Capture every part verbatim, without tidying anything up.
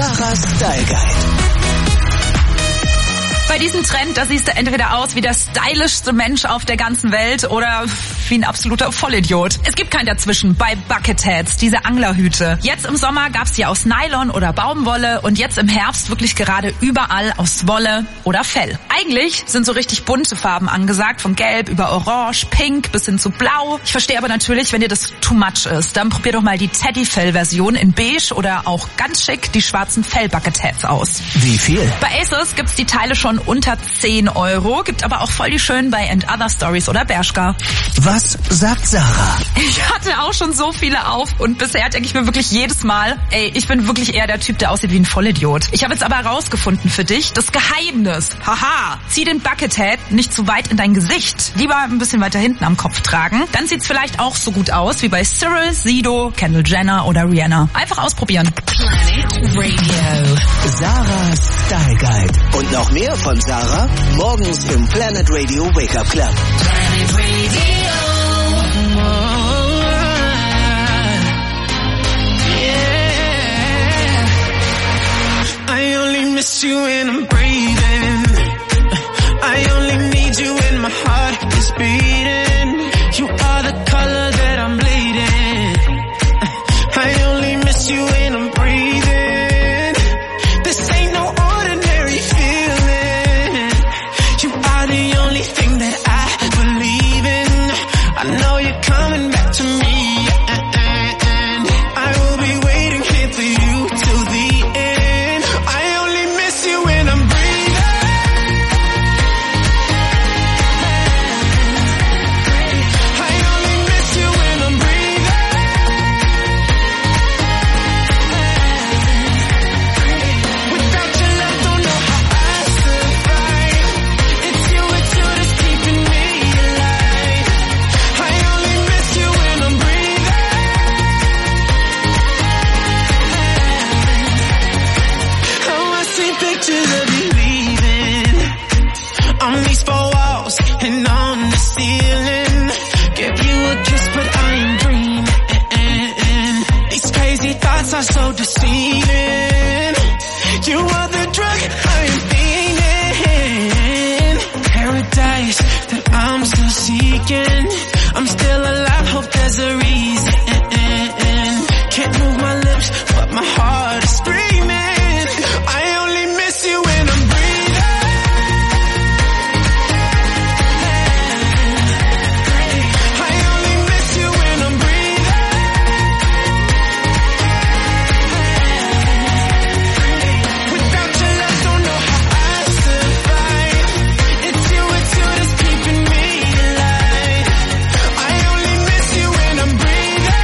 Sarahs Style Guide. Bei diesem Trend, da siehst du entweder aus wie der stylischste Mensch auf der ganzen Welt oder wie ein absoluter Vollidiot. Es gibt kein Dazwischen bei Bucketheads, diese Anglerhüte. Jetzt im Sommer gab's die aus Nylon oder Baumwolle und jetzt im Herbst wirklich gerade überall aus Wolle oder Fell. Eigentlich sind so richtig bunte Farben angesagt, von Gelb über Orange, Pink bis hin zu Blau. Ich verstehe aber natürlich, wenn dir das too much ist, dann probier doch mal die Teddyfell-Version in Beige oder auch ganz schick die schwarzen Fell-Bucketheads aus. Wie viel? Bei ASOS gibt's die Teile schon unter zehn Euro, gibt aber auch voll die schönen bei And Other Stories oder Bershka. Was sagt Sarah? Ich hatte auch schon so viele auf und bisher denke ich mir wirklich jedes Mal, ey, ich bin wirklich eher der Typ, der aussieht wie ein Vollidiot. Ich habe jetzt aber herausgefunden für dich, das Geheimnis. Haha, zieh den Buckethead nicht zu weit in dein Gesicht. Lieber ein bisschen weiter hinten am Kopf tragen. Dann sieht's vielleicht auch so gut aus wie bei Cyril, Sido, Kendall Jenner oder Rihanna. Einfach ausprobieren. Planet Radio. Sarahs Style Guide. Und noch mehr von Sarah morgens im Planet Radio Wake Up Club. Planet Radio. Yeah. I only miss you when I'm breathing. I only need you when my heart is beating. You are the color that I'm bleeding. I only miss you when I'm breathing. This ain't no ordinary feeling. You are the only thing that I believe in. I know you're coming back to me, and I will be waiting here for you till the end. I only miss you when I'm breathing. I only miss you when I'm breathing. Without your love, don't know how I survive. It's you, it's you that's keeping me alive. I only miss you when I'm breathing. Oh, I see pictures of you leaving on these four walls and on the ceiling. Give you a kiss, but I am dreaming. These crazy thoughts are so deceiving. You are the drug I am feeling. Paradise that I'm still seeking. I'm still alive, hope there's a reason. Can't move my lips, but my heart is screaming. I only miss you when I'm breathing. I only miss you when I'm breathing. Without your love, don't know how I survive. It's you, it's you that's keeping me alive. I only miss you when I'm breathing.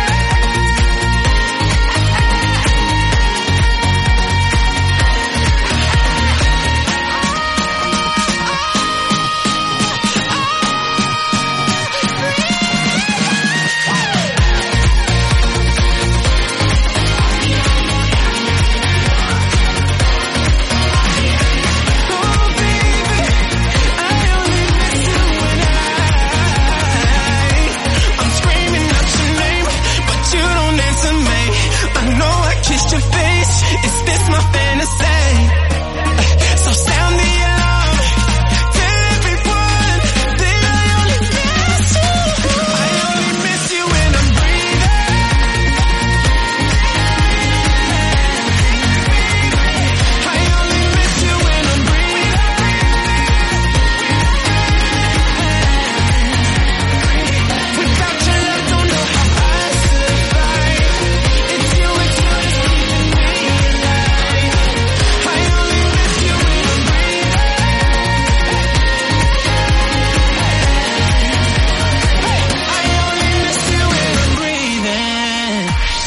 I'm screaming out your name, but you don't answer me. I know I kissed your face. Is this my fantasy? So sound the alarm. Tell everyone that I only miss you. I only miss you when I'm breathing. I only miss you when I'm breathing. Without your love, don't know how I survive. It's you, it's you that's keeping me alive. I only miss you when I'm breathing. I only miss you when I'm breathing.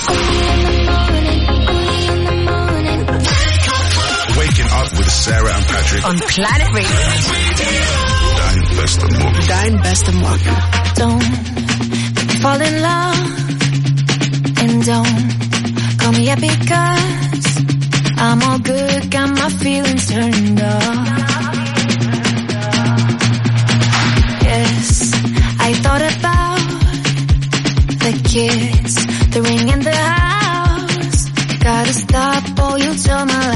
Waking up with Sarah and Patrick. On Planet Radio. Dein bester Morgen. Dein bester Morgen. Don't fall in love and don't call me up because I'm all good, got my feelings turned off. Yes, I thought about the kids, the ring in the house. Gotta stop, or you'll tell my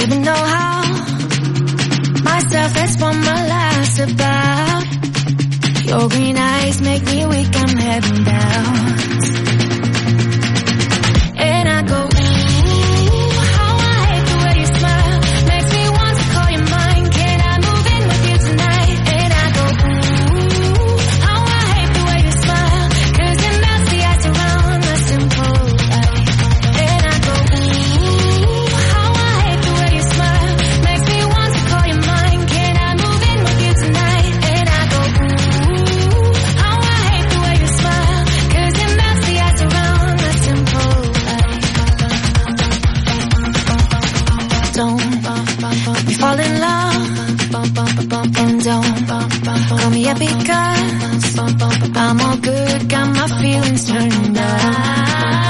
even know how. Myself, that's what my life's about. Your green eyes make me weak, I'm heading down. And I go, ooh, how I hate the way you smile. Makes me want to call you mine. Can I move in with you tonight? And I go, ooh, how I hate the way you smile. Cause it melts the ice around my simple life. And I go, ooh, how I hate the way you smile. Makes me want to call you mine. Can I move in with you tonight? And I go, ooh, how I hate the way you smile. Cause it melts the ice around my simple life. Don't we fall in love, and don't call me up because I'm all good, got my feelings turned on.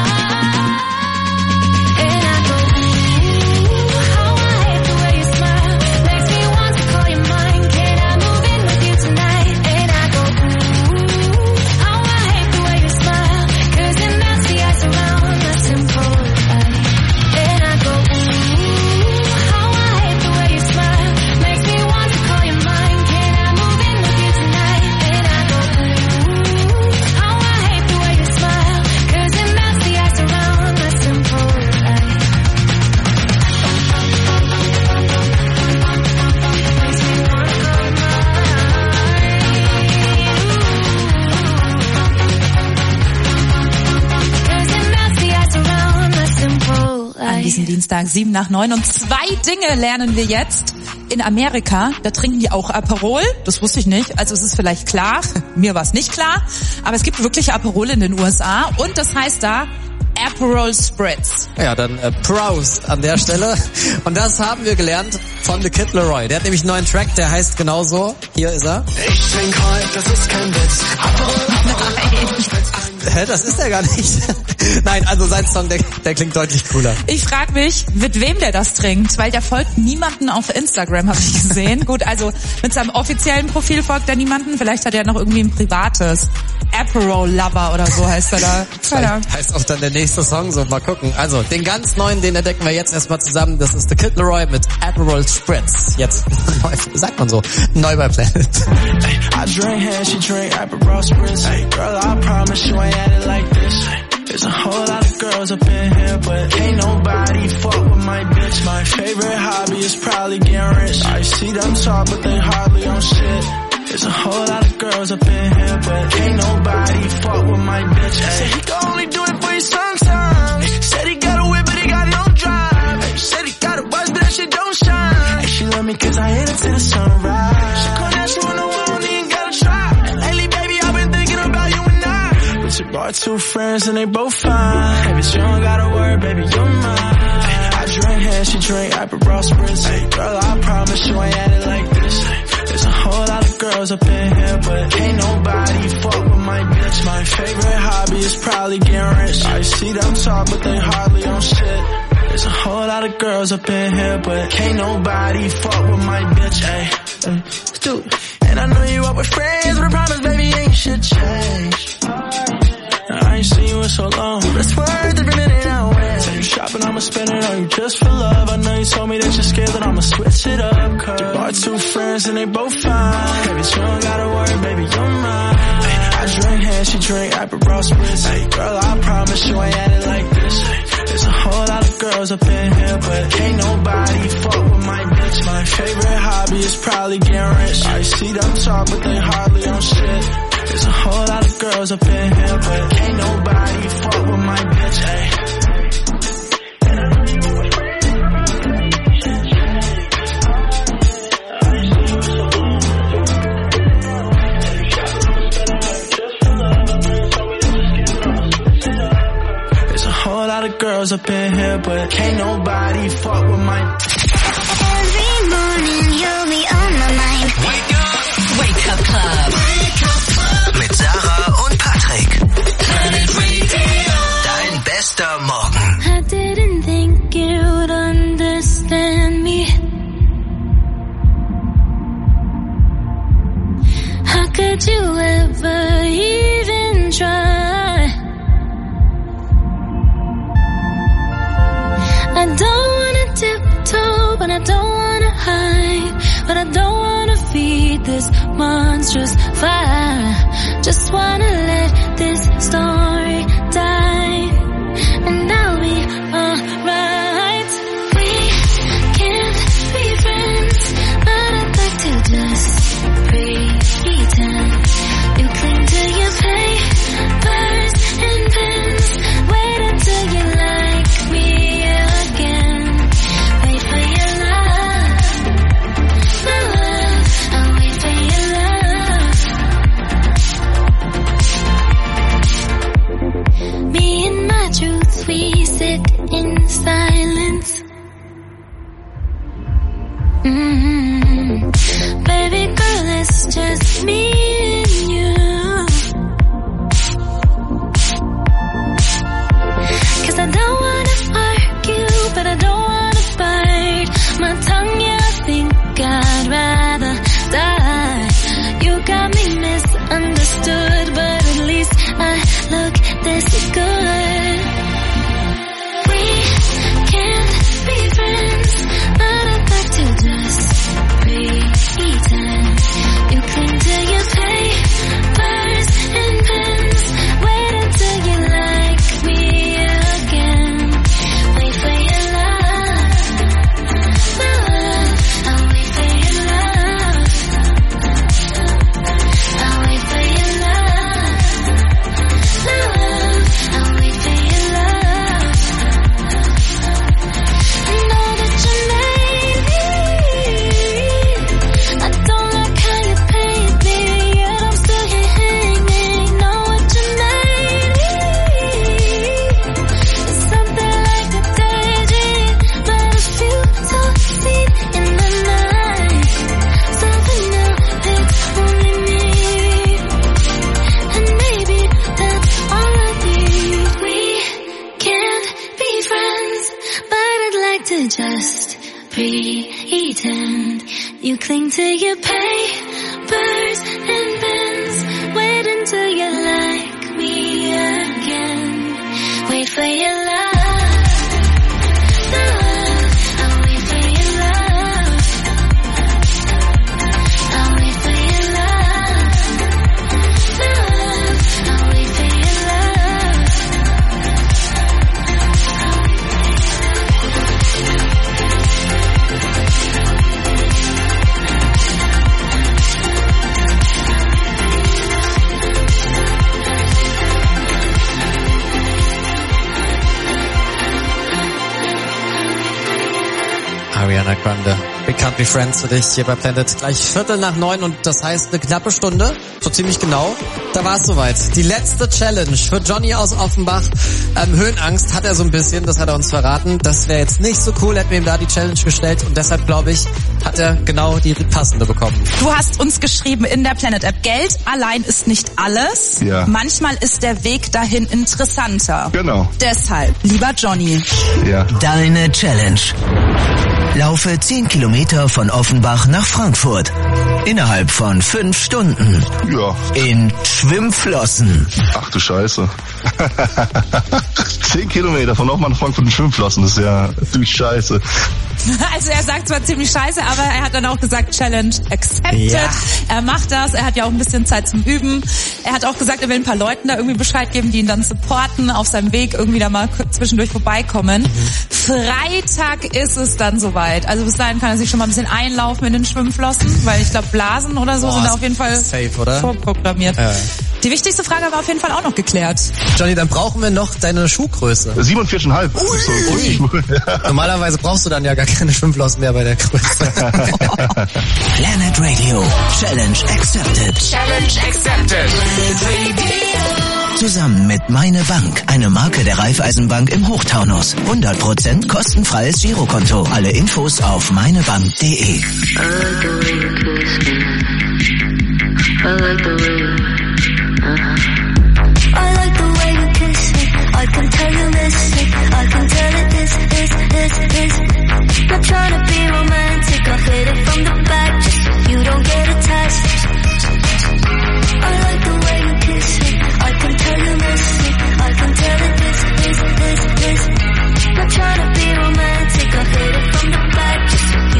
And I go, ooh, how I hate the way you smile. Makes me want to call you mine. Can I move in with you tonight? And I go, ooh, how I hate the way you smile. Cause it melts the ice around my simple life. And I go, ooh, how I hate the way you smile. Makes me want to call you mine. Can I move in with you tonight? And I go, ooh, how I hate the way you smile. Cause it melts the ice around my simple life. Makes me want to call you mine. Cause it melts the ice around my simple An life. diesem Dienstag, sieben nach neun. Und zwei Dinge lernen wir jetzt. In Amerika, da trinken die auch Aperol. Das wusste ich nicht. Also es ist vielleicht klar. Mir war es nicht klar. Aber es gibt wirklich Aperol in den U S A. Und das heißt da Aperol Spritz. Ja, dann äh, Prost an der Stelle. Und das haben wir gelernt von The Kid Laroi. Der hat nämlich einen neuen Track, der heißt genauso. Hier ist er. Ich trink heute, das ist kein Witz. Hä, das ist er gar nicht. Nein, also sein Song, der, der klingt deutlich cooler. Ich frage mich, mit wem der das trinkt, weil der folgt niemanden auf Instagram, habe ich gesehen. Gut, also mit seinem offiziellen Profil folgt er niemanden. Vielleicht hat er noch irgendwie ein privates. Aperol Lover oder so heißt er da. Vielleicht heißt auch dann der nächste Song so. Mal gucken. Also, den ganz neuen, den entdecken wir jetzt erstmal zusammen. Das ist The Kid Laroi mit Aperol Spritz. Jetzt neu, sagt man so, neu bei Planet. I drink hand, she drink Aperol Spritz. Hey, girl, I promise you ain't had it like this. There's a whole lot of girls up in here, but ain't nobody fuck with my bitch. My favorite hobby is probably getting rich. I see them talk, but they hardly on shit. There's a whole lot of girls up in here, but ain't nobody fuck with my bitch. Ay. Said he can only do it for you sometimes. Said he got a whip, but he got no drive. Ay. Said he got a watch, but that shit don't shine. Ay. She love me cause I hit it to the sunrise. She call that shit when the world ain't gotta try. Lately, baby, I've been thinking about you and I. But you brought two friends and they both fine. Hey, but you don't gotta worry, baby, you're mine. I drink hand, she drink Aperol Spritz. Hey, girl, I promise you ain't had it like this. There's a whole lot of girls up in here, but ain't nobody fuck with my bitch. My favorite hobby is probably getting rich. I see them talk, but they hardly on shit. There's a whole lot of girls up in here, but can't nobody fuck with my bitch. Ay, ay, dude. And I know you up with friends, but I promise, baby, ain't shit change. I ain't seen you in so long, but it's worth every minute I win. Say you shopping, I'ma spend it on you just for love. I know you told me that you're scared that I'ma switch it up. Cause you brought two friends and they both fine. Baby, you don't gotta worry, baby, you're mine. I drink hand, she drink Aperol Spritz. Hey, girl, I promise you ain't had it like this. There's a whole lot of girls up in here, but ain't nobody fuck with my bitch. My favorite hobby is probably getting rich. I see them talk, but they hardly on shit. There's a whole lot of girls up in here, but ain't nobody fuck with my bitch, ay. There's a whole lot of girls up in here, but can't nobody fuck with my... Every morning you'll be on my mind. Wake up, Wake Up Club. Wake Up Club. Mit Sarah und Patrick. Planet Radio. Dein bester Morgen. I didn't think you would understand me. How could you ever even try? I don't wanna tiptoe, but I don't wanna hide, but I don't wanna feed this monstrous fire. Just wanna let this story die, and I'll be alright. We can't be friends, but I'd like to just pretend. You cling to your papers and pens. Wait until you like me again. Wait for your love, my love. I'll wait for your love. Me and my truth, we sit in silence. Mm-hmm. Baby girl, it's just me and you. 'Cause I don't wanna argue, but I don't wanna bite my tongue, yeah, I think I'd rather die. You got me misunderstood, but at least I look this good. We can't be friends, but I'd like to just pretend. You cling to your papers and pens. Wait until you like me again. Wait for your love, my love. I'll wait for your love. I'll wait for your love, my love. I'll wait for your love. I know that you made me. I don't like how you paint me, yet I'm still here hanging. Know what you made me. It's something like a daydream, but I feel so deep in the night. Something new, it's only me, and maybe that's all I need. We can't be friends, but I'd like to just pretend. You cling to your papers and pens. Wait until you like me again. Wait for your love, my love. I'll wait for your love. I'll wait for your love, my love. I'll wait for your love. Ariana Grande, Big Country Friends für dich hier bei Planet. Gleich Viertel nach neun und das heißt eine knappe Stunde, so ziemlich genau. Da war es soweit. Die letzte Challenge für Johnny aus Offenbach. Ähm, Höhenangst hat er so ein bisschen, das hat er uns verraten. Das wäre jetzt nicht so cool, hätten wir ihm da die Challenge gestellt und deshalb, glaube ich, hat er genau die passende bekommen. Du hast uns geschrieben in der Planet App, Geld allein ist nicht alles. Ja. Manchmal ist der Weg dahin interessanter. Genau. Deshalb, lieber Johnny, Ja. Deine Challenge. Laufe zehn Kilometer von Offenbach nach Frankfurt. Innerhalb von fünf Stunden. Ja. In Schwimmflossen. Ach du Scheiße. Zehn Kilometer von Offenbach nach Frankfurt in Schwimmflossen, das ist ja du Scheiße. also er sagt zwar ziemlich scheiße, aber er hat dann auch gesagt, Challenge accepted. Ja. Er macht das, er hat ja auch ein bisschen Zeit zum Üben. Er hat auch gesagt, er will ein paar Leuten da irgendwie Bescheid geben, die ihn dann supporten, auf seinem Weg irgendwie da mal zwischendurch vorbeikommen. Mhm. Freitag ist es dann soweit. Also bis dahin kann er sich schon mal ein bisschen einlaufen in den Schwimmflossen, weil ich glaube Blasen oder so Boah, sind da auf jeden Fall safe, oder? vorprogrammiert. Ja. Die wichtigste Frage war auf jeden Fall auch noch geklärt. Johnny, dann brauchen wir noch deine Schuhgröße. siebenundvierzig Komma fünf. Ui. So, Ui. ja. Normalerweise brauchst du dann ja gar keine Schwimmflossen mehr bei der Größe. Planet Radio. Challenge accepted. Challenge accepted. Zusammen mit Meine Bank, eine Marke der Raiffeisenbank im Hochtaunus. hundert Prozent kostenfreies Girokonto. Alle Infos auf meinebank punkt de. I like the way you kiss me. I can tell you miss it. I can tell it is, is, is, is. Not trying to be romantic. I'll hit it from the back just so you don't get attached. I like the way you kiss me. I can tell you miss it. I can tell it is, is, is, is. Not trying to be romantic. I'll hit it from the back just so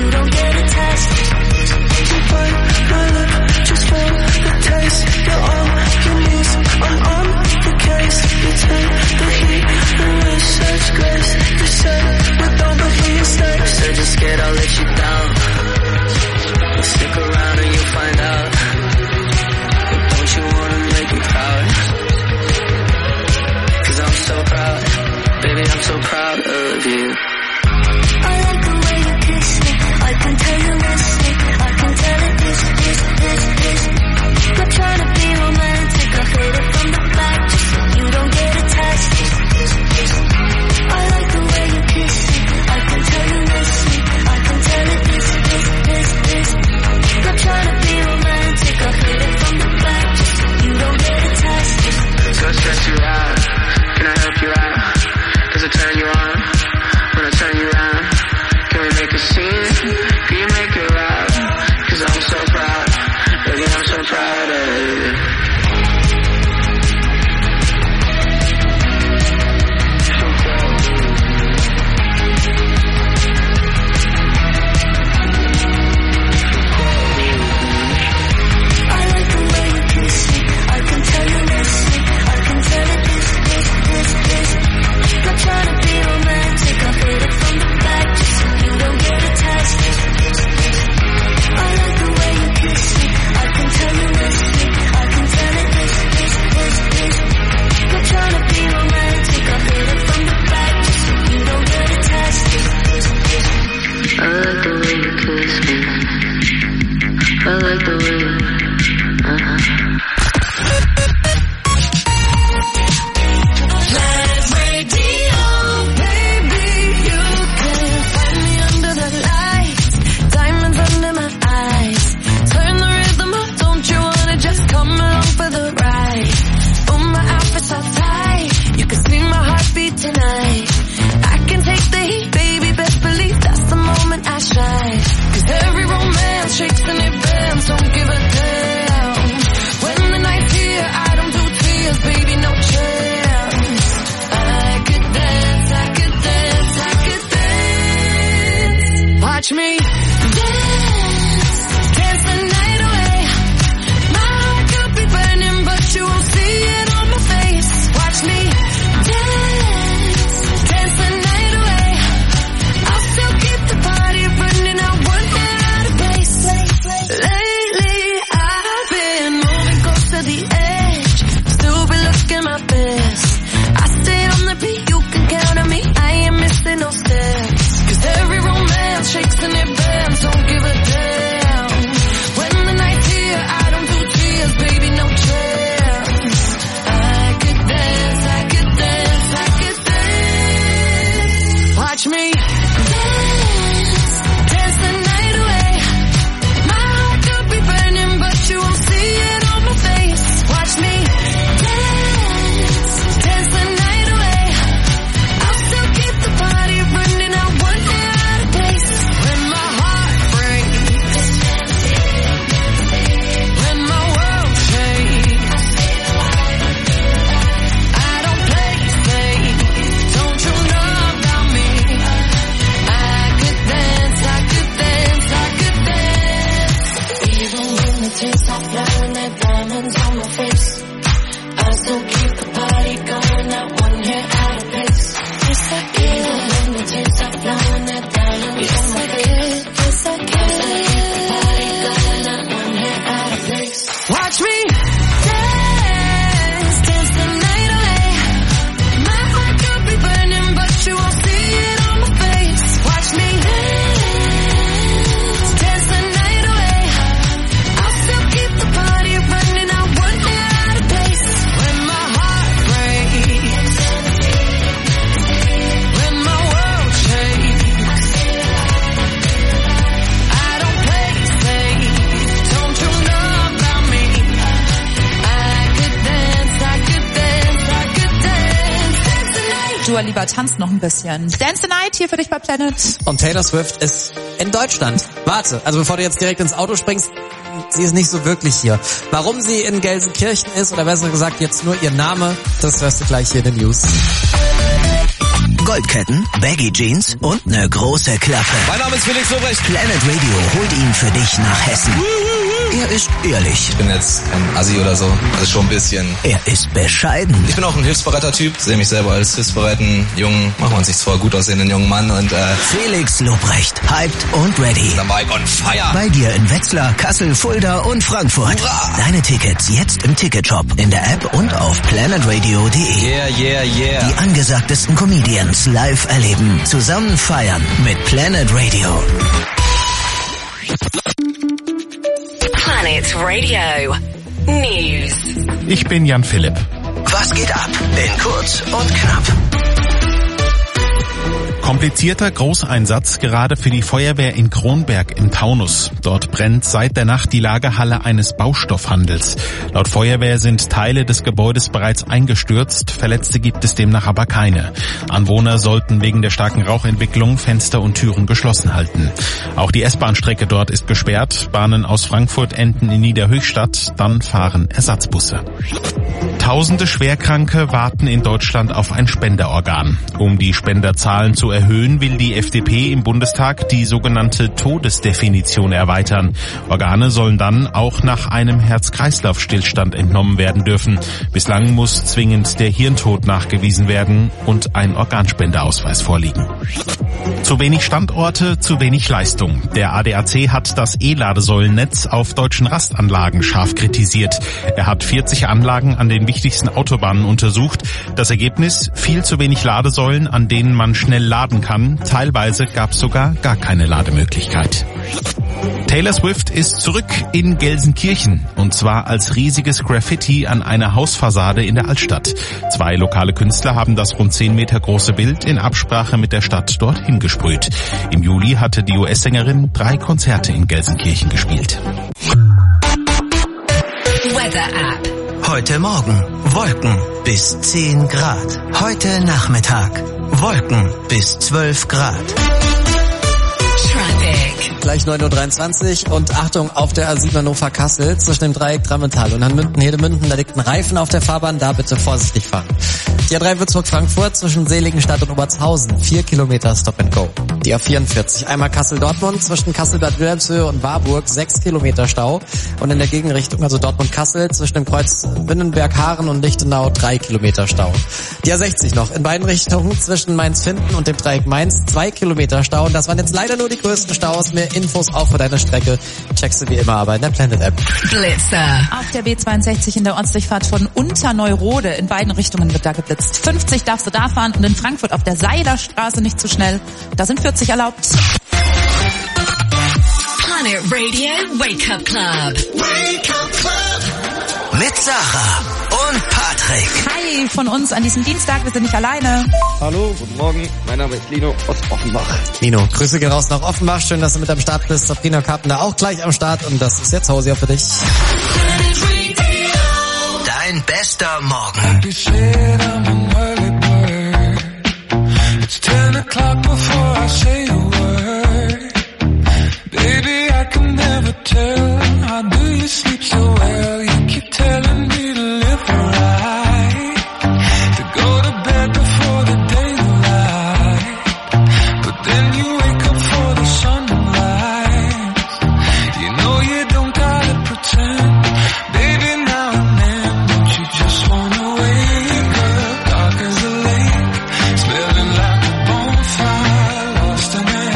a scene, can you make it right? Cause I'm so proud, baby, I'm so proud of you. Dua Lipa tanzt noch ein bisschen. Dance the Night hier für dich bei Planet. Und Taylor Swift ist in Deutschland. Warte, also bevor du jetzt direkt ins Auto springst, sie ist nicht so wirklich hier. Warum sie in Gelsenkirchen ist, oder besser gesagt jetzt nur ihr Name, das hörst du gleich hier in den News. Goldketten, Baggy Jeans und eine große Klappe. Mein Name ist Felix Lobrecht. Planet Radio holt ihn für dich nach Hessen. Er ist ehrlich. Ich bin jetzt kein Assi oder so, also schon ein bisschen. Er ist bescheiden. Ich bin auch ein hilfsbereiter Typ, sehe mich selber als hilfsbereiten jungen, machen wir uns nichts vor, gut aussehenden jungen Mann und äh... Felix Lobrecht, hyped und ready. Dabei on fire. Bei dir in Wetzlar, Kassel, Fulda und Frankfurt. Hurra! Deine Tickets jetzt im Ticketshop, in der App und auf planetradio punkt de. Yeah, yeah, yeah. Die angesagtesten Comedians live erleben, zusammen feiern mit Planet Radio. Planet Radio News. Ich bin Jan Philipp. Was geht ab in kurz und knapp? Komplizierter Großeinsatz gerade für die Feuerwehr in Kronberg im Taunus. Dort brennt seit der Nacht die Lagerhalle eines Baustoffhandels. Laut Feuerwehr sind Teile des Gebäudes bereits eingestürzt. Verletzte gibt es demnach aber keine. Anwohner sollten wegen der starken Rauchentwicklung Fenster und Türen geschlossen halten. Auch die S-Bahn-Strecke dort ist gesperrt. Bahnen aus Frankfurt enden in Niederhöchstadt. Dann fahren Ersatzbusse. Tausende Schwerkranke warten in Deutschland auf ein Spenderorgan. Um die Spenderzahlen zu erhöhen, will die F D P im Bundestag die sogenannte Todesdefinition erweitern. Organe sollen dann auch nach einem Herz-Kreislauf-Stillstand entnommen werden dürfen. Bislang muss zwingend der Hirntod nachgewiesen werden und ein Organspendeausweis vorliegen. Zu wenig Standorte, zu wenig Leistung. Der A D A C hat das E-Ladesäulennetz auf deutschen Rastanlagen scharf kritisiert. Er hat vierzig Anlagen an den wichtigsten Autobahnen untersucht. Das Ergebnis: viel zu wenig Ladesäulen, an denen man schnell laden kann. Teilweise gab es sogar gar keine Lademöglichkeit. Taylor Swift ist zurück in Gelsenkirchen, und zwar als riesiges Graffiti an einer Hausfassade in der Altstadt. Zwei lokale Künstler haben das rund zehn Meter große Bild in Absprache mit der Stadt dorthin gesprüht. Im Juli hatte die U S-Sängerin drei Konzerte in Gelsenkirchen gespielt. Weather App. Heute Morgen Wolken bis zehn Grad. Heute Nachmittag Wolken bis zwölf Grad. Gleich neun Uhr dreiundzwanzig und Achtung auf der A sieben Hannover-Kassel zwischen dem Dreieck Drammental und Hanmünden-Hedemünden. Da liegt ein Reifen auf der Fahrbahn, da bitte vorsichtig fahren. Die A drei Würzburg-Frankfurt zwischen Seligenstadt und Obertshausen, vier Kilometer Stop and Go. Die A vierundvierzig einmal Kassel-Dortmund zwischen Kassel-Bad Wilhelmshöhe und Warburg, sechs Kilometer Stau. Und in der Gegenrichtung, also Dortmund-Kassel, zwischen dem Kreuz Winnenberg-Haaren und Lichtenau, drei Kilometer Stau. Die A sechzig noch in beiden Richtungen zwischen Mainz-Finden und dem Dreieck Mainz, zwei Kilometer Stau. Und das waren jetzt leider nur die größten Staus. Mehr Infos auch für deine Strecke checkst du wie immer aber in der Planet App. Blitzer. Auf der B zweiundsechzig in der Ortsdurchfahrt von Unterneurode in beiden Richtungen wird da geblitzt. fünfzig darfst du da fahren und in Frankfurt auf der Seilerstraße nicht zu schnell. Da sind vierzig erlaubt. Planet Radio Wake Up Club. Wake Up Club. Mit Sarah und Patrick. Hi von uns an diesem Dienstag. Wir sind nicht alleine. Hallo, guten Morgen. Mein Name ist Lino aus Offenbach. Lino, Grüße gehen raus nach Offenbach. Schön, dass du mit am Start bist. Sabrina Carpenter auch gleich am Start. Und das ist jetzt Hausi für dich. Dein bester Morgen. Baby, I can never tell. How do you sleep so well? You keep telling me to live right, to go to bed before the daylight, but then you wake up for the sunrise. You know you don't gotta pretend. Baby, now and then, don't you just wanna wake up dark as a lake, smelling like a bonfire, lost in the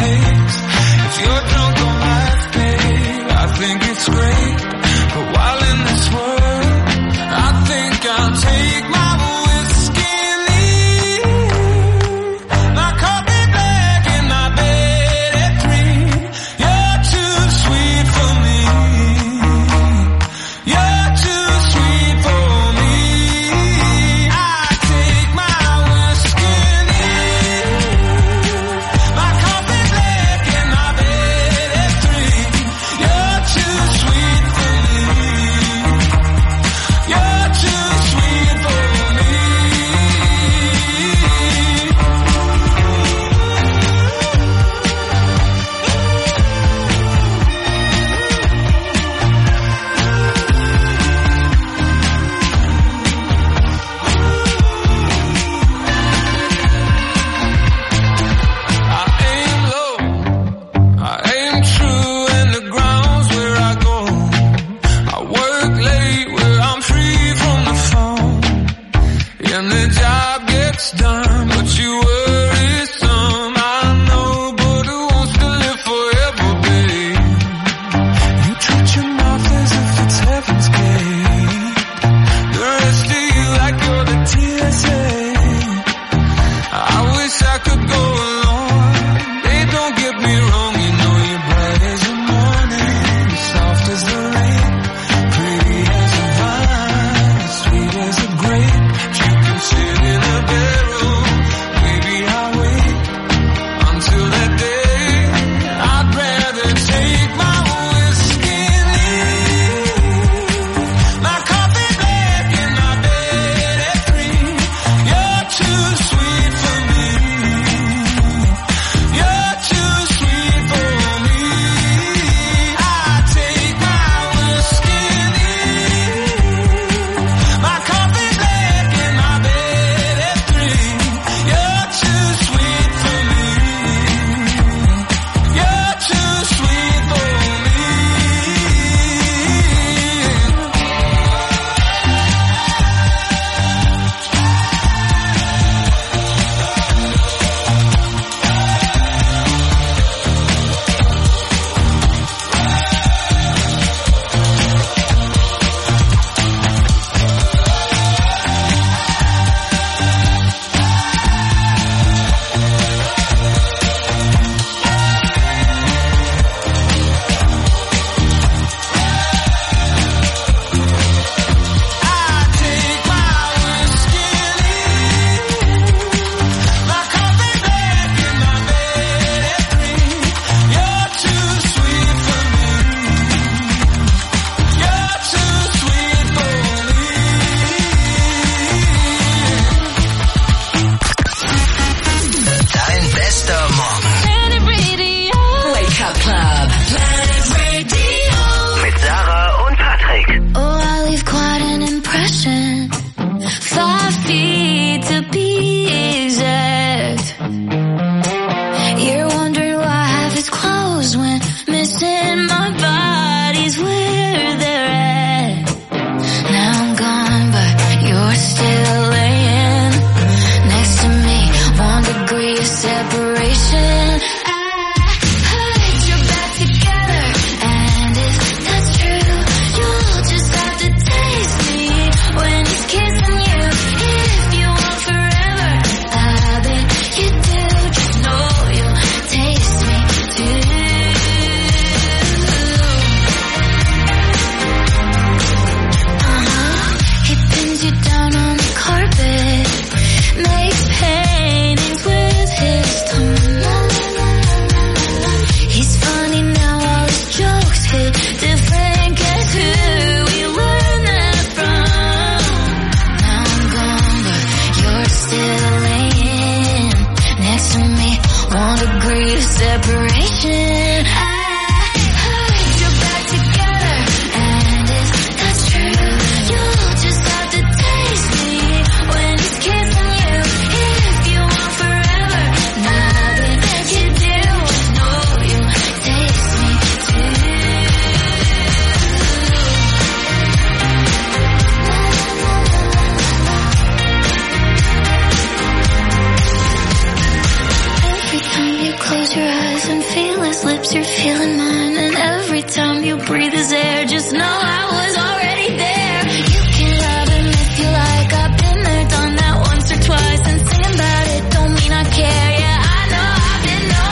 feeling mine, and every time you breathe his air, just know I was already there. You can love him if you like, I've been there, done that once or twice, and singing about it don't mean I care. Yeah, I know I've been known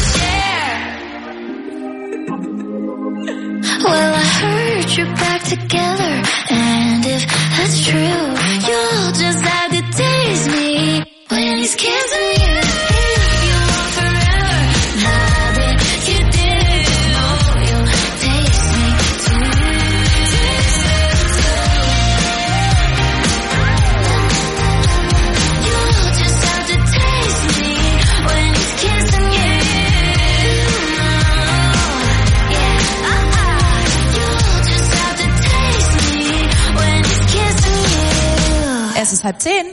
to share. Well, I heard you're back together, and if that's true, you'll just have to taste me when he's kissing you. Es ist halb zehn.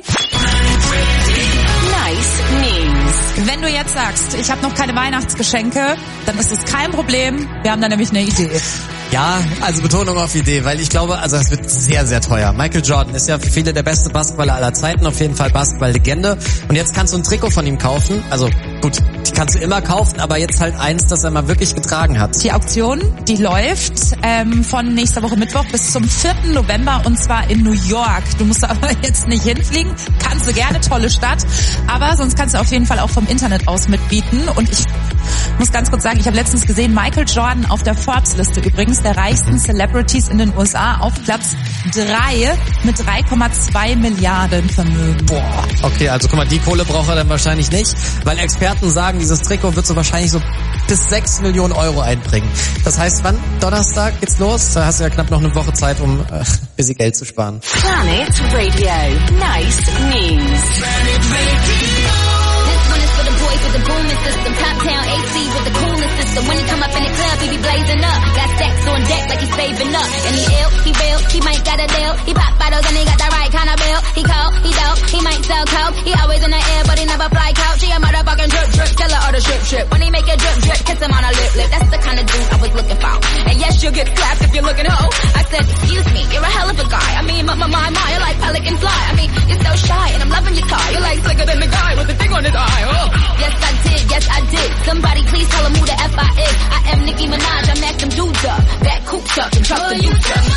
Nice News. Wenn du jetzt sagst, ich habe noch keine Weihnachtsgeschenke, dann ist es kein Problem. Wir haben da nämlich eine Idee. Ja, also Betonung auf Idee, weil ich glaube, also es wird sehr, sehr teuer. Michael Jordan ist ja für viele der beste Basketballer aller Zeiten, auf jeden Fall Basketball-Legende. Und jetzt kannst du ein Trikot von ihm kaufen. Also gut, die kannst du immer kaufen, aber jetzt halt eins, das er mal wirklich getragen hat. Die Auktion, die läuft ähm, von nächster Woche Mittwoch bis zum vierten November und zwar in New York. Du musst aber jetzt nicht hinfliegen, kannst du gerne, tolle Stadt, aber sonst kannst du auf jeden Fall auch vom Internet aus mitbieten. Und ich muss ganz kurz sagen, ich habe letztens gesehen, Michael Jordan auf der Forbes-Liste übrigens, der reichsten Celebrities in den U S A, auf Platz drei mit drei Komma zwei Milliarden Vermögen. Boah, okay, also guck mal, die Kohle braucht er dann wahrscheinlich nicht, weil Experten sagen, dieses Trikot wird so wahrscheinlich so bis sechs Millionen Euro einbringen. Das heißt, wann? Donnerstag geht's los? Da hast du ja knapp noch eine Woche Zeit, um äh, ein bisschen Geld zu sparen. Planet Radio. Nice News. Planet Radio. For the boys with the booming system, top town A C with the coolest system. When he come up in the club, he be blazing up. Got stacks on deck like he's saving up. And he ill, he real, he might got a deal. He pop bottles and he got the right kind of bill. He cold, he dope, he might sell coke. He always in the air, but he never fly couch. He a motherfucking drip drip, tell her all the drip drip. When he make a drip drip, kiss him on a lip lip. That's the kind of dude I was looking for. And yes, you'll get slapped if you're looking ho. I said, excuse me, you're a hell of a guy. I mean, my my my, my you're like pelican fly. I mean, you're so shy and I'm loving your tie. You're like slicker than the guy with the thing on his eye. Oh. Yes, I did, yes, I did. Somebody please tell him who the F I is. I am Nicki Minaj, I macked them dudes up. Back coops up and truck the dudes up.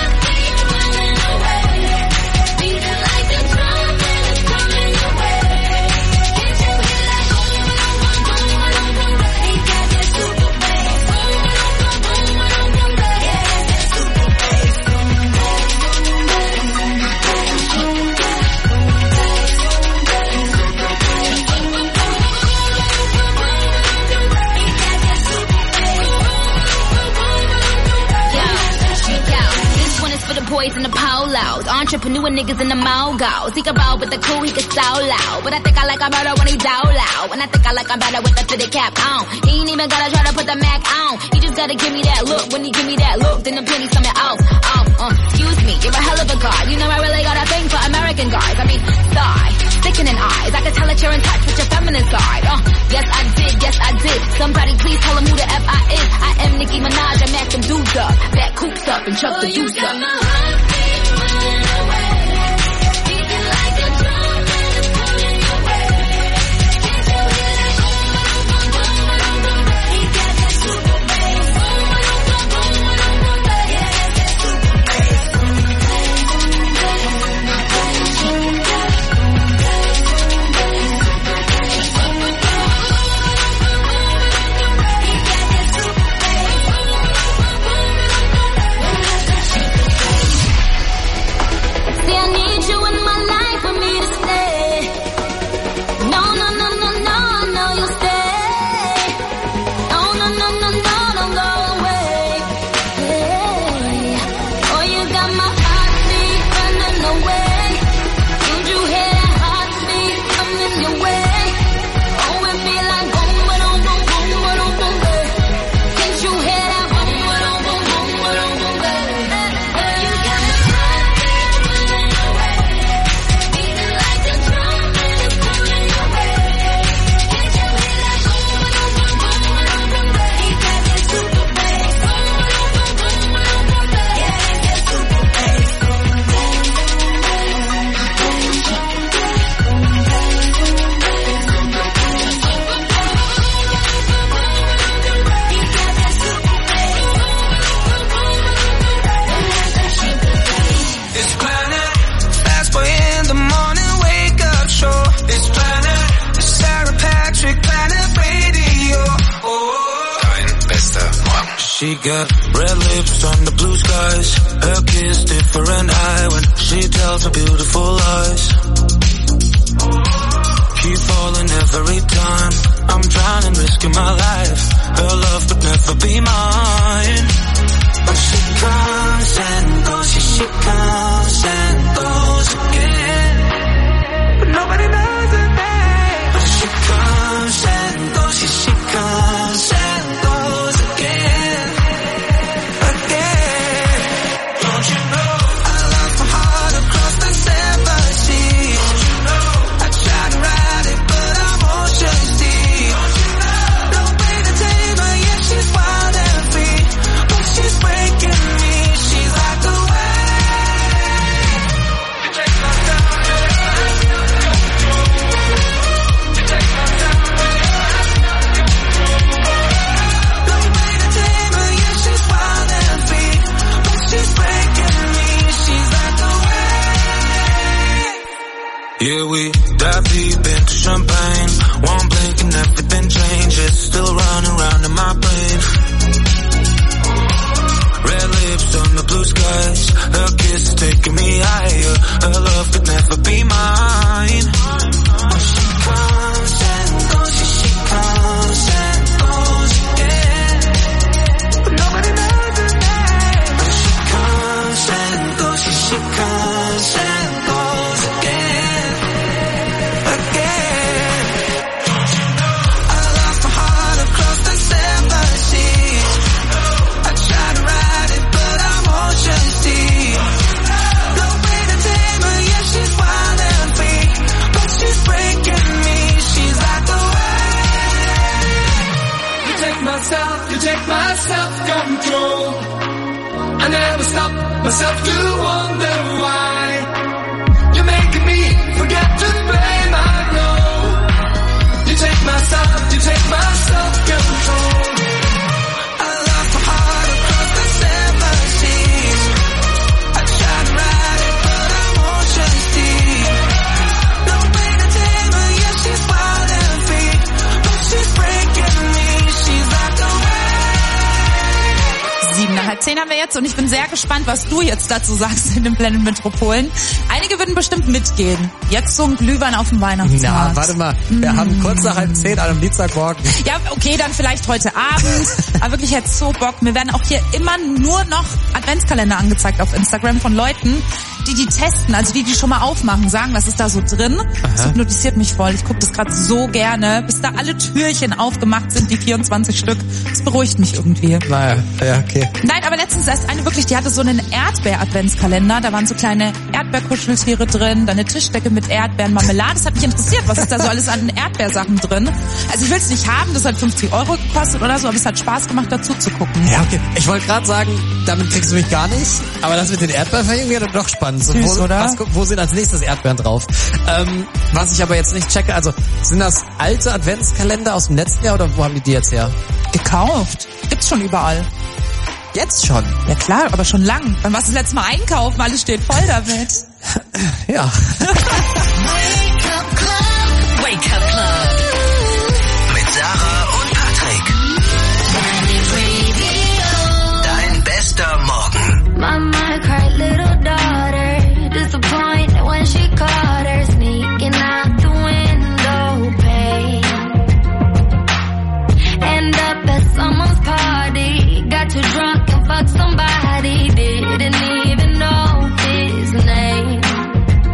Boys in the polos, entrepreneur niggas in the mogos. He can roll with the cool, he can so loud. But I think I like him better when he down loud. And I think I like him better with the fitted cap on. He ain't even gotta try to put the Mac on. He just gotta give me that look. When he give me that look, then the pennies coming off. Oh, uh, excuse me, you're a hell of a guy. You know I really got a thing for American guys. I mean, sigh, sickening eyes. I can tell that you're in touch with your feminine side. Uh, yes I did, yes I did. Somebody please tell him who the F I is. I am Nicki Minaj, I mack them dudes up. Back coops up and chuck the deuce up. She got red lips on the blue skies. Her kiss different eye when she tells her beautiful lies. Keep falling every time. I'm drowning, risking my life. Her love could never be mine. But she comes and goes, she, she comes and goes again. But nobody knows her name. But she comes and goes, she, she comes and goes again. Again. Don't you know I lost my heart across the seven seas? Don't you know I tried to ride it, but I'm ocean deep. Don't you know no way to tame her, yeah, she's wild and free. But she's breaking me, she's like the wave. You take my time, you take my time, no way to tame her, yeah, she's wild and free. But she's breaking me, she's like the wave. Yeah, we dive deep into champagne. One blink and everything changes. Still running round in my brain. Red lips on the blue skies. Her kiss is taking me higher. Her love could never be mine. But she comes and goes, she, she comes and goes again. But nobody knows her name. But she comes and goes, she, she comes and goes again. Again. Don't you know I lost my heart across the seven seas? I tried to ride it, but I'm ocean deep. No way to tame her, yeah, she's wild and free. But she's breaking me, she's like the wave. You take my self, you take my self-control. I never stop myself to wonder why. You're making me forget to play my role. You take my self, you take my self-control. I lost my heart across the seven seas. I tried to ride it, but I'm ocean deep. No way to tame her, yeah, she's wild and free. But she's breaking me, she's like the wave. Sieben nach halb zehn haben wir jetzt und ich bin sehr gespannt, was du jetzt dazu sagst in den Planet Metropolen. Einige würden bestimmt mitgehen. Jetzt so ein Glühwein auf dem Weihnachtsmarkt. Na, warte mal. Wir mm. haben kurz nach halb zehn an einem Dienstagmorgen. Ja, okay, dann vielleicht heute Abend. Aber wirklich jetzt so Bock. Mir werden auch hier immer nur noch Adventskalender angezeigt auf Instagram von Leuten, die die testen, also die die schon mal aufmachen, sagen, was ist da so drin. Aha. Das hypnotisiert mich voll. Ich gucke das gerade so gerne, bis da alle Türchen aufgemacht sind, die vierundzwanzig Stück. Das beruhigt mich irgendwie. Naja, ja, okay. Nein, aber letztens erst eine wirklich, die hatte so einen Erdbeer-Adventskalender. Da waren so kleine Erdbeerkuscheltiere drin, dann eine Tischdecke mit Erdbeeren, Marmelade. Das hat mich interessiert, was ist da so alles an Erdbeersachen drin. Also ich will es nicht haben, das hat fünfzig Euro gekostet oder so, aber es hat Spaß gemacht, dazu zu gucken. Ja, okay. Ich wollte gerade sagen, damit kriegst du mich gar nicht, aber das mit den Erdbeeren wäre dann doch spannend. So, Süß, wo, oder? Was, wo sind als nächstes Erdbeeren drauf? Ähm, was ich aber jetzt nicht checke, also sind das alte Adventskalender aus dem letzten Jahr oder wo haben die die jetzt her? Gekauft. Gibt's schon überall. Jetzt schon? Ja klar, aber schon lang. Wann warst du das letzte Mal einkaufen? Alles steht voll damit. Ja. Wake Up Club. Wake Up Club. Mit Sarah und Patrick. Dein bester Morgen. Mama cried, little daughter, disappointed when she caught her sneaking out the window pane. End up at someone's party, got too drunk and fucked somebody, didn't even know his name.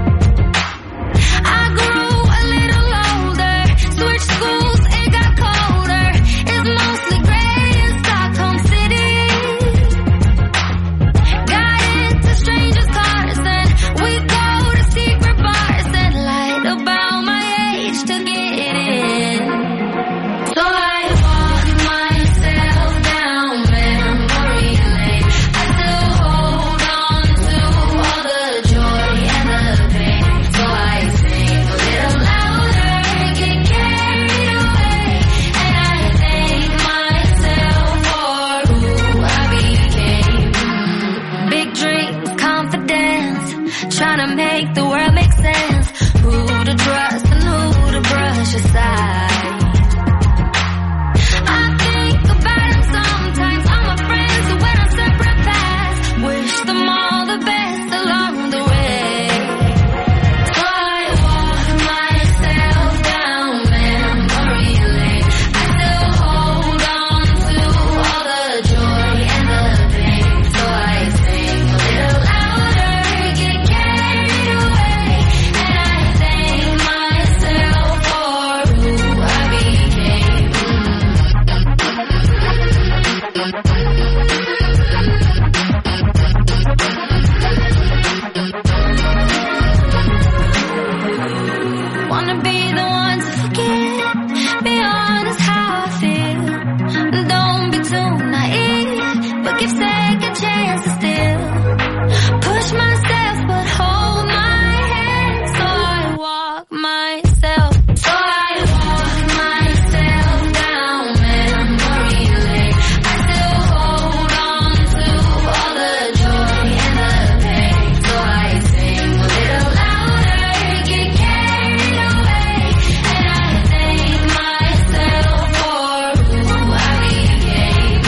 I grew a little older, switched schools, it got cold. Wanna be the one to forget, be honest how I feel. Don't be too naive, but give second chance to still push myself, but hold my hand. So I walk myself, so I walk myself down memory lane. I still hold on to all the joy and the pain. So I sing a little louder, get carried away, and I thank myself for who I became.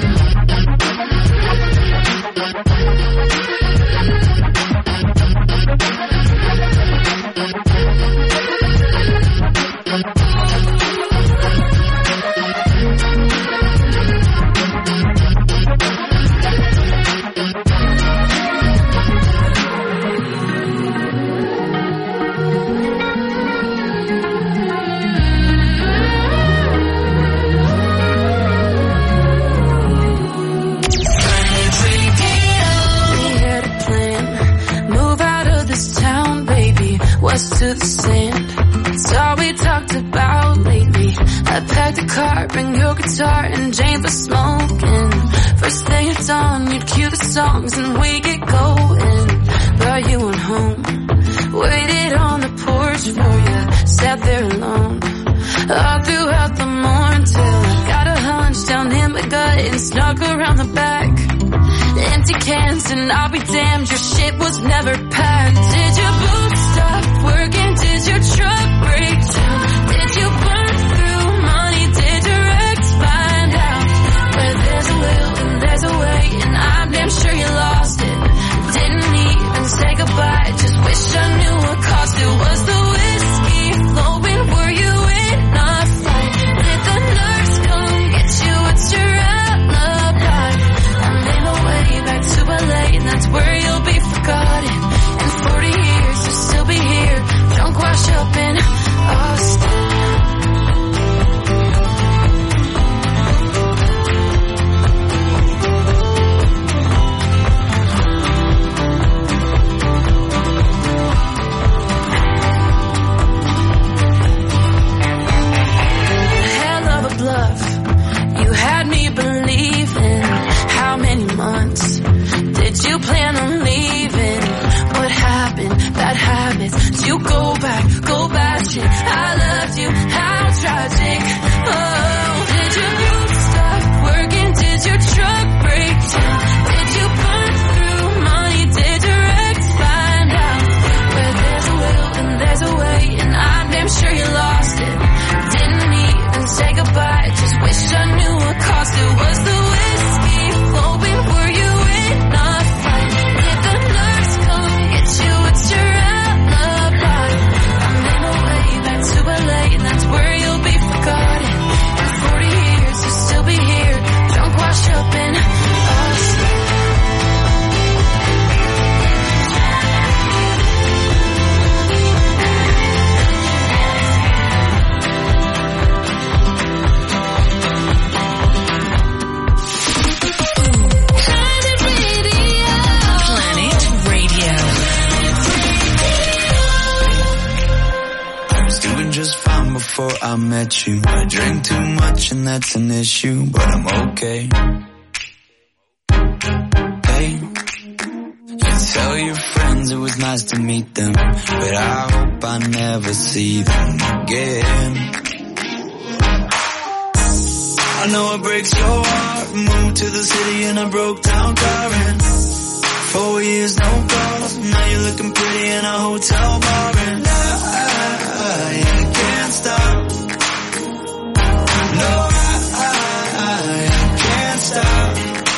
We had a plan, move out of this town, baby, west to the sand. It's all we talked about lately. I packed a car, bring your guitar, and Jane for smoking. First thing at dawn, you'd cue the songs and we get going. Brought you on home, waited on the porch for you, sat there alone all throughout the morning till I got a hunch down in my gut and snuck around the back. Empty cans and I'll be damned, your shit was never packed. Did your boots stop working? Did your truck break down? Did you burn through money? Did your ex find out? Where there's a will and there's a way, and I'm damn sure you lost it. Didn't even say goodbye, just wish I knew what cost it. Was the whiskey flowing? Were you in a fight? Did the nurse come get you? What's your alibi? I'm in a way back to L A, and that's where you'll be forgotten. In forty years you'll still be here, drunk, wash up in Austin. Hell of a bluff, you had me believing. How many months did you plan on leaving? What happened? Bad habits. Did you go back? Go batshit. I loved you. How tragic. Oh, did your boots stop working? Did your truck break down? Did you burn through money? Did your ex find out? Where there's a will and there's a way, and I'm damn sure you lost it. Didn't even say goodbye, just wish I knew what cost it. Was the whiskey flowing? Were you in a fight? Did the nurse come get you? What's your alibi? I'm in a way back to L A, and that's where you'll be forgotten. In forty years you'll still be here, drunk, washed up in Austin. Planet Radio. I was doing just fine before I met you. I drink too much and that's an issue, but I'm okay. Hey, you tell your friends it was nice to meet them, but I hope I never see them again. I know it breaks your heart. Moved to the city and I broke down crying. Four years, no calls. Now you're looking pretty in a hotel bar, and I, I can't stop. No, I, I can't stop.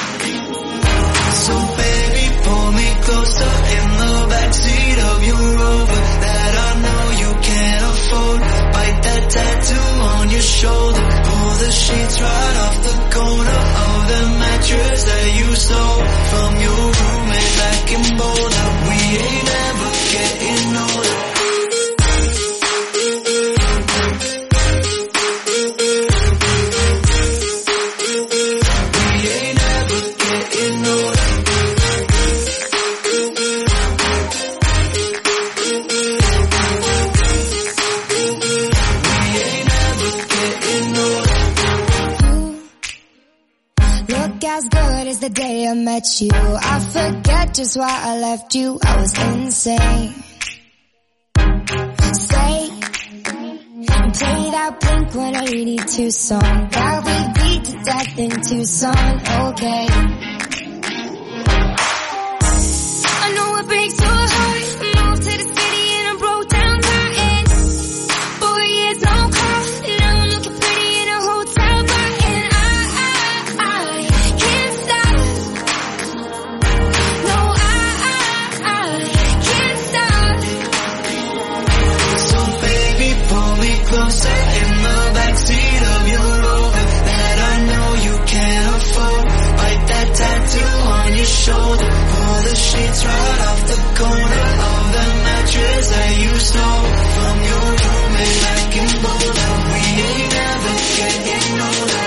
So baby, pull me closer in the backseat of your Rover that I know you can't afford. Bite that tattoo on your shoulder. Pull the sheets right off the corner of the mattress that you stole from your roommate back in Boulder. We ain't ever getting older. We look as good as the day I met you. I forget just why I left you. I was insane. Stay and play that Blink one eighty-two song that we beat to death in Tucson. Okay. I know it breaks your heart. Moved to the city and I broke down crying. Four years, no call. Now I'm looking pretty in a hotel bar. And I, I, I can't stop. No, I, I, I can't stop. So baby, pull me closer in the backseat of your Rover that I know you can't afford. Bite that tattoo on your shoulder. Pull the sheets right off the corner of the mattress that you stole from your roommate back in Boulder. We ain't never getting older.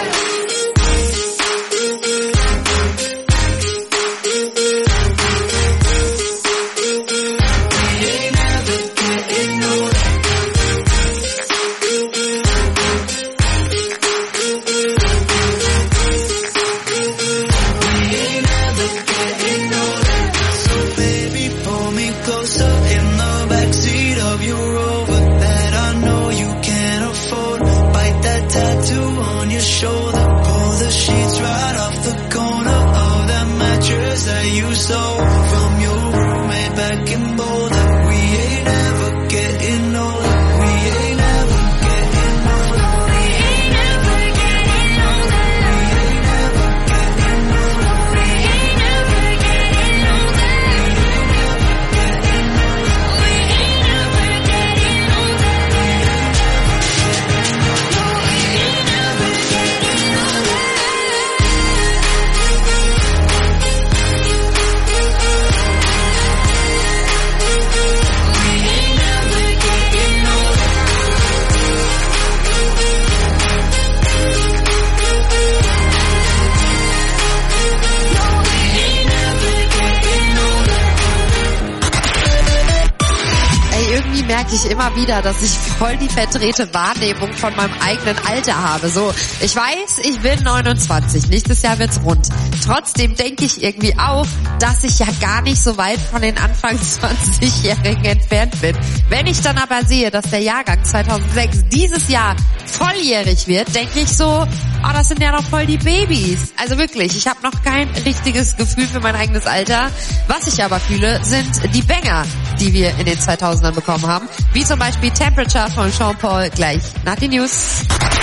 We ain't never getting older. We ain't never getting older. So baby, pull me closer in the backseat of your Rover that I know you can't afford. Bite that tattoo on your shoulder. Pull the sheets right off the corner of that mattress that you stole from your roommate back in Boulder. We ain't never getting older. We ain't never getting older. We ain't never getting older. We ain't never getting older. We ain't never getting older. We ain't never getting older. No, we ain't never getting older. We ain't never getting older. No, we ain't never getting older. Ey, irgendwie merke ich immer wieder, dass ich voll die verdrehte Wahrnehmung von meinem eigenen Alter habe. So, ich weiß, ich bin neunundzwanzig, nächstes Jahr wird's rund. Trotzdem denke ich irgendwie auch, dass ich ja gar nicht so weit von den Anfang zwanzigjährigen entfernt bin. Wenn ich dann aber sehe, dass der Jahrgang zweitausendsechs dieses Jahr volljährig wird, denke ich so, oh, das sind ja noch voll die Babys. Also wirklich, ich habe noch kein richtiges Gefühl für mein eigenes Alter. Was ich aber fühle, sind die Banger, die wir in den zweitausendern bekommen haben. Wie zum Beispiel Temperature von Sean Paul, gleich nach den News.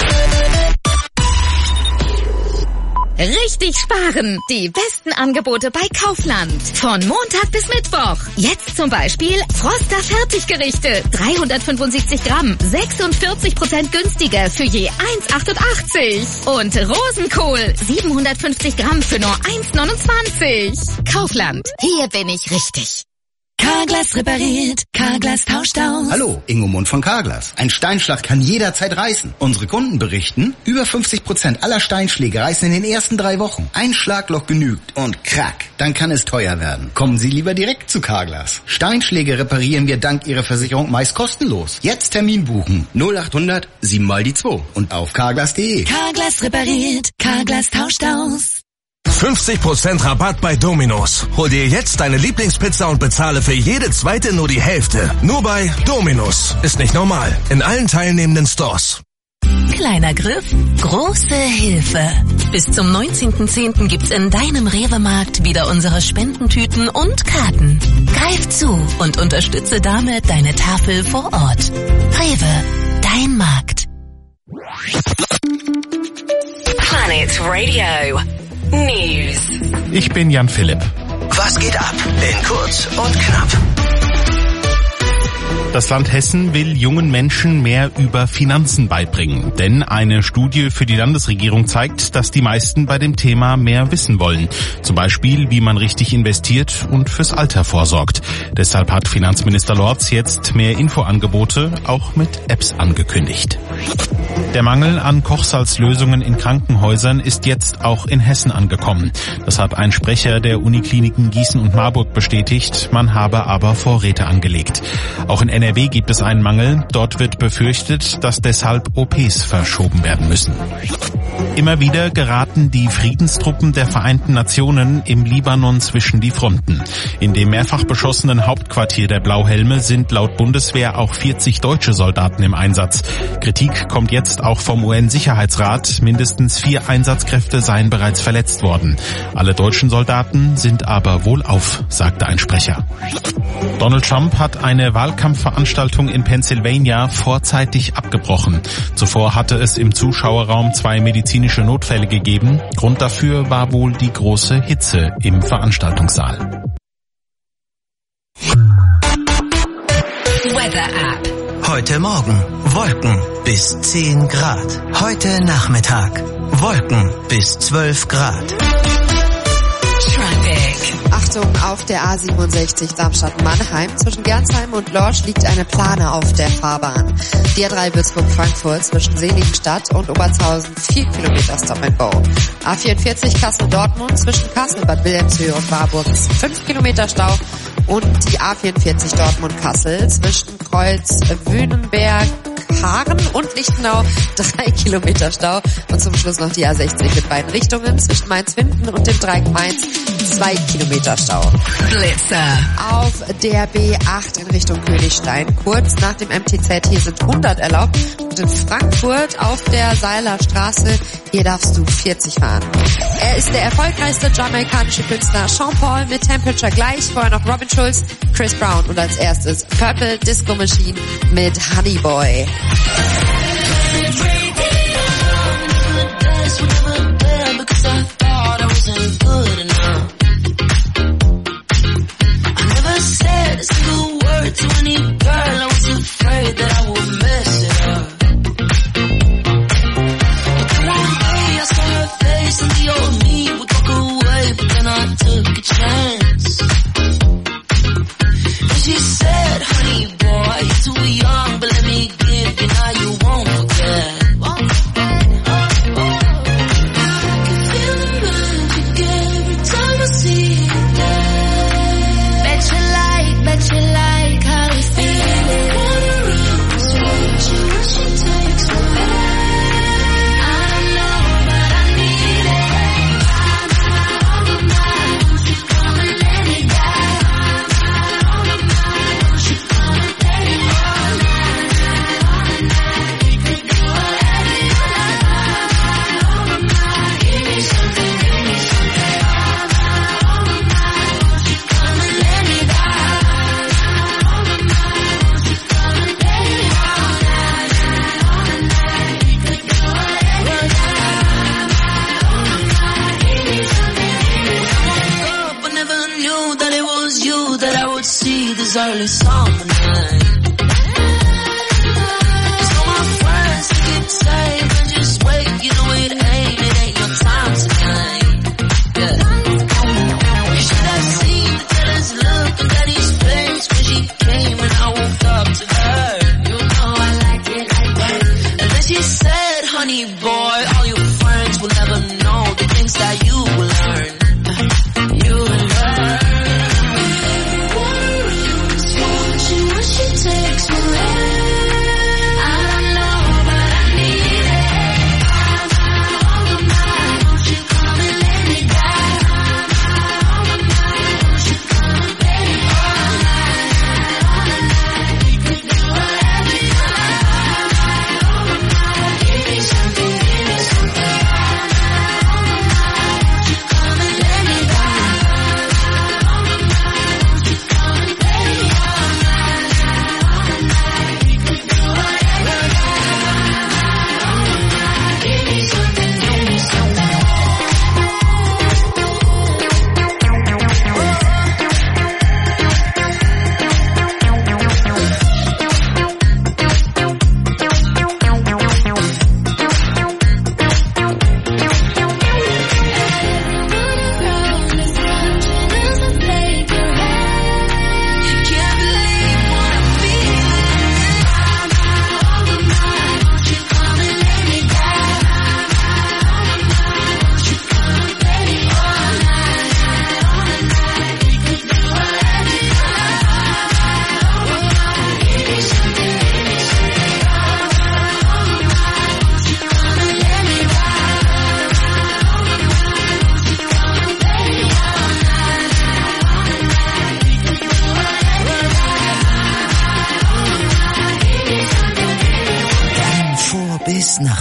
Richtig sparen. Die besten Angebote bei Kaufland. Von Montag bis Mittwoch. Jetzt zum Beispiel Froster Fertiggerichte. dreihundertfünfundsiebzig Gramm. sechsundvierzig Prozent günstiger für je eins achtundachtzig. Und Rosenkohl. siebenhundertfünfzig Gramm für nur eins neunundzwanzig. Kaufland. Hier bin ich richtig. Carglass repariert, Carglass tauscht aus. Hallo, Ingo Mund von Carglass. Ein Steinschlag kann jederzeit reißen. Unsere Kunden berichten, über fünfzig Prozent aller Steinschläge reißen in den ersten drei Wochen. Ein Schlagloch genügt und krack, dann kann es teuer werden. Kommen Sie lieber direkt zu Carglass. Steinschläge reparieren wir dank Ihrer Versicherung meist kostenlos. Jetzt Termin buchen. null achthundert sieben mal die zwei und auf carglass punkt de. Carglass repariert, Carglass tauscht aus. fünfzig Prozent Rabatt bei Domino's. Hol dir jetzt deine Lieblingspizza und bezahle für jede zweite nur die Hälfte. Nur bei Domino's. Ist nicht normal. In allen teilnehmenden Stores. Kleiner Griff, große Hilfe. Bis zum neunzehnten zehnten gibt's in deinem Rewe-Markt wieder unsere Spendentüten und Karten. Greif zu und unterstütze damit deine Tafel vor Ort. Rewe, dein Markt. Planet Radio News. Ich bin Jan Philipp. Was geht ab? In kurz und knapp. Das Land Hessen will jungen Menschen mehr über Finanzen beibringen. Denn eine Studie für die Landesregierung zeigt, dass die meisten bei dem Thema mehr wissen wollen. Zum Beispiel, wie man richtig investiert und fürs Alter vorsorgt. Deshalb hat Finanzminister Lorz jetzt mehr Infoangebote, auch mit Apps angekündigt. Der Mangel an Kochsalzlösungen in Krankenhäusern ist jetzt auch in Hessen angekommen. Das hat ein Sprecher der Unikliniken Gießen und Marburg bestätigt. Man habe aber Vorräte angelegt. Auch in N R W gibt es einen Mangel. Dort wird befürchtet, dass deshalb O Ps verschoben werden müssen. Immer wieder geraten die Friedenstruppen der Vereinten Nationen im Libanon zwischen die Fronten. In dem mehrfach beschossenen Hauptquartier der Blauhelme sind laut Bundeswehr auch vierzig deutsche Soldaten im Einsatz. Kritik kommt jetzt auch vom U N-Sicherheitsrat. Mindestens vier Einsatzkräfte seien bereits verletzt worden. Alle deutschen Soldaten sind aber wohlauf, sagte ein Sprecher. Donald Trump hat eine Wahlkampfveranstaltung in Pennsylvania vorzeitig abgebrochen. Zuvor hatte es im Zuschauerraum zwei medizinische Notfälle gegeben. Grund dafür war wohl die große Hitze im Veranstaltungssaal. Weather App. Heute Morgen Wolken bis zehn Grad. Heute Nachmittag Wolken bis zwölf Grad. Traffic. Achtung, auf der A siebenundsechzig Darmstadt-Mannheim zwischen Gernsheim und Lorsch liegt eine Plane auf der Fahrbahn. Die A drei Würzburg-Frankfurt zwischen Seligenstadt und Obertshausen vier Kilometer Stop and Go. A vierundvierzig Kassel-Dortmund zwischen Kassel, Bad Wilhelmshöhe und Warburg fünf Kilometer Stau. Und die A vierundvierzig Dortmund-Kassel zwischen Kreuz Wünnenberg, Hagen und Lichtenau drei Kilometer Stau. Und zum Schluss noch die A sechzig in beiden Richtungen zwischen Mainz-Winden und dem Dreieck Mainz zwei Kilometer Stau. Blitzer. Auf der B acht in Richtung Königstein, kurz nach dem M T Z, hier sind hundert erlaubt. Und in Frankfurt auf der Seiler Straße, hier darfst du vierzig fahren. Er ist der erfolgreichste jamaikanische Künstler Sean Paul mit Temperature gleich, vorher noch Robin Schulz, Chris Brown und als erstes Purple Disco Machine mit Honey Boy.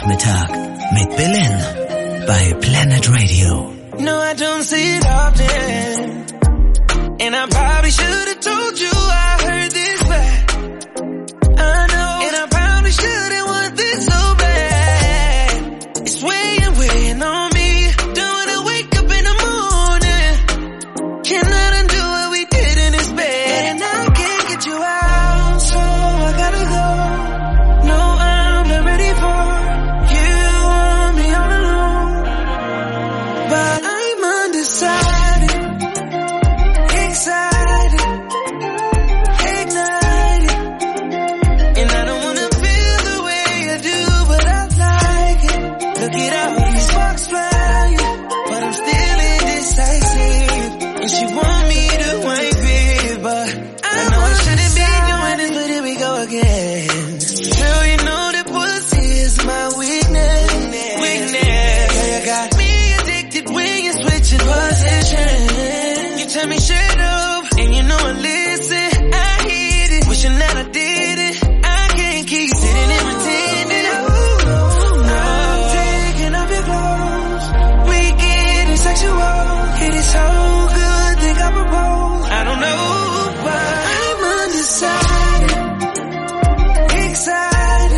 Nachmittag mit Belen bei Planet Radio. No, I don't see it often, and I probably should have told you I heard this back. I know, and I probably shouldn't want this so bad. It's weighing, weighing on me. Don't wanna wake up in the morning. Cannot undo what we did in this bed, and I can't get you out, so I gotta go. No, I'm not ready for you want me all alone, but I'm undecided, excited, ignited, and I don't wanna feel the way I do, but I like it. Look at all these sparks flying, but I'm still indecisive, and she want me to wipe it, but I know I shouldn't be doing this, but here we go again. Girl, you know that pussy is my weakness, weakness. Girl, you got me addicted when you're switching positions. You tell me shut up, and you know I listen. I hate it, wishing that I did it. I can't keep sitting and pretending. Ooh, now I'm taking off your clothes. We getting sexual. It is so good, think I propose. I don't know, but I'm undecided, excited,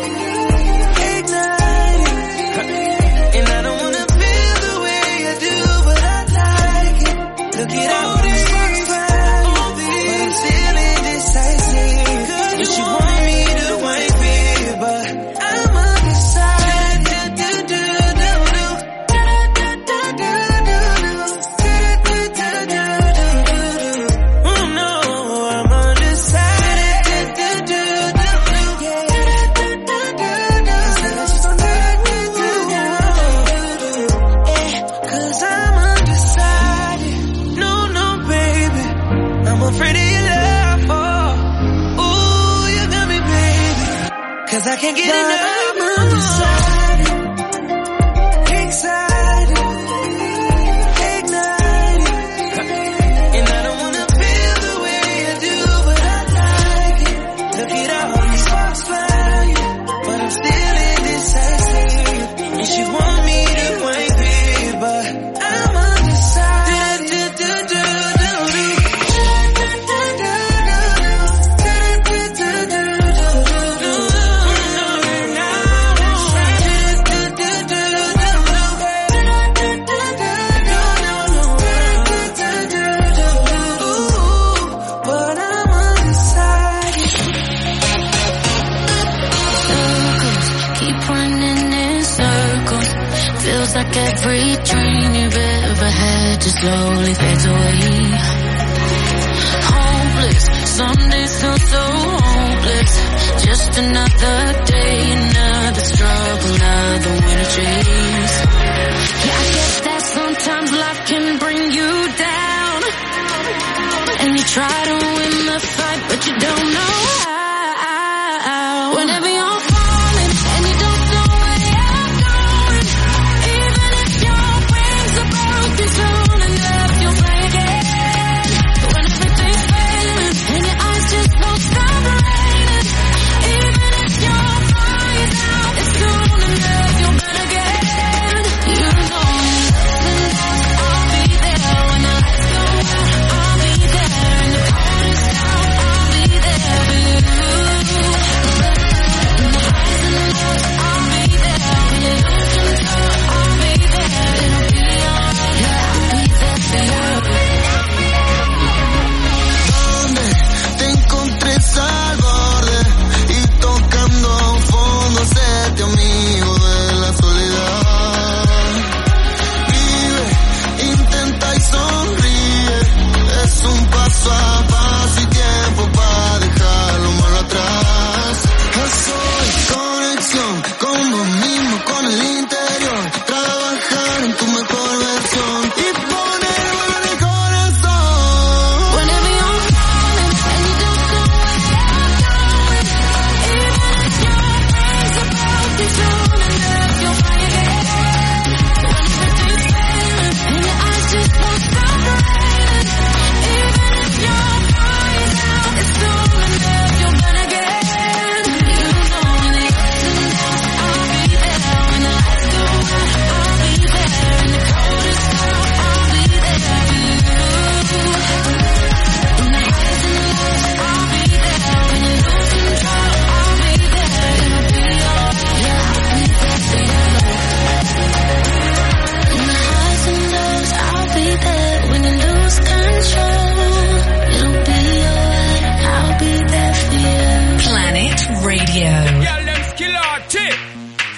ignited, and I don't wanna feel the way I do, but I like it. Look at all these sparks flying, but I'm still indecisive, and she want me to wipe it, but I'm undecided. Do, do, do, do. Oh no, I'm undecided. Cause I'm undecided. No, no, baby, I'm afraid of your love. Oh, ooh, you got me, baby. Cause I can't get enough. I'm undecided, excited, ignited, and I don't wanna feel the way I do, but I like it. Look at all these sparks flying, but I'm still indecisive, and she want me to wipe it, but I'm undecided. Do, do, do, do, do. But I'm undecided. Circles keep running in circles. Feels like every dream you've ever had just slowly fades away. Hopeless, some days feel so hopeless. Just another day, another struggle, another winter chase. Yeah, I guess that sometimes life can bring you down, and you try to win the fight, but you don't know how. Whenever you're falling and you don't know where you're going, even if your wings are broken soon enough, you'll fly again. When everything's failing and your eyes just won't stop raining, even if your fire's out, it's soon enough, you'll burn again. You know I'll be there when the lights go out. I'll be there in the coldest hour. I'll be there for you.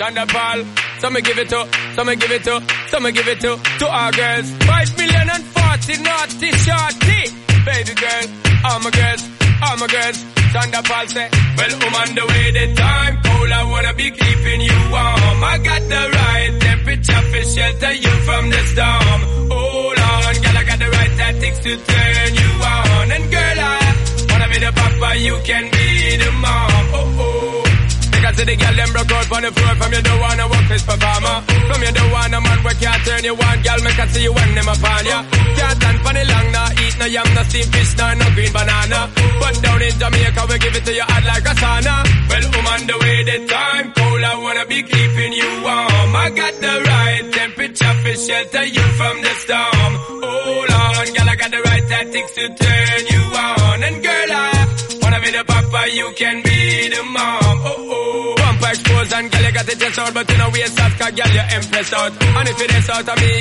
Shonda Paul. So me give it to, so me give it to, so me give it to, to our girls. Five million and forty naughty shorty. Baby girl, all my girls, all my girls. Shonda Paul say, well, I'm on the way, the time cold, I wanna be keeping you warm. I got the right temperature for shelter you from the storm. Hold on, girl, I got the right tactics to turn you on. And girl, I wanna be the papa, you can be the mom. Oh, oh. Because the girl them broke out on the floor. From you don't wanna work this performer. From you don't wanna man where can't turn you on. Girl, make I see you when them upon ya. Can't stand for the long, nah eat no yam, no steamed fish, nah no green banana. But down in Jamaica we give it to you hot like a sauna. Well, I'm on the way, the time cold, I wanna be keeping you warm. I got the right temperature for shelter you from the storm. Hold on, girl, I got the right tactics to turn you on. And girl, I wanna be the papa, you can be the mom. Oh oh. Bumper exposed and girl, you got it just out, but you know we ain't soft, cause girl, you're impressed out. And if it is out of me,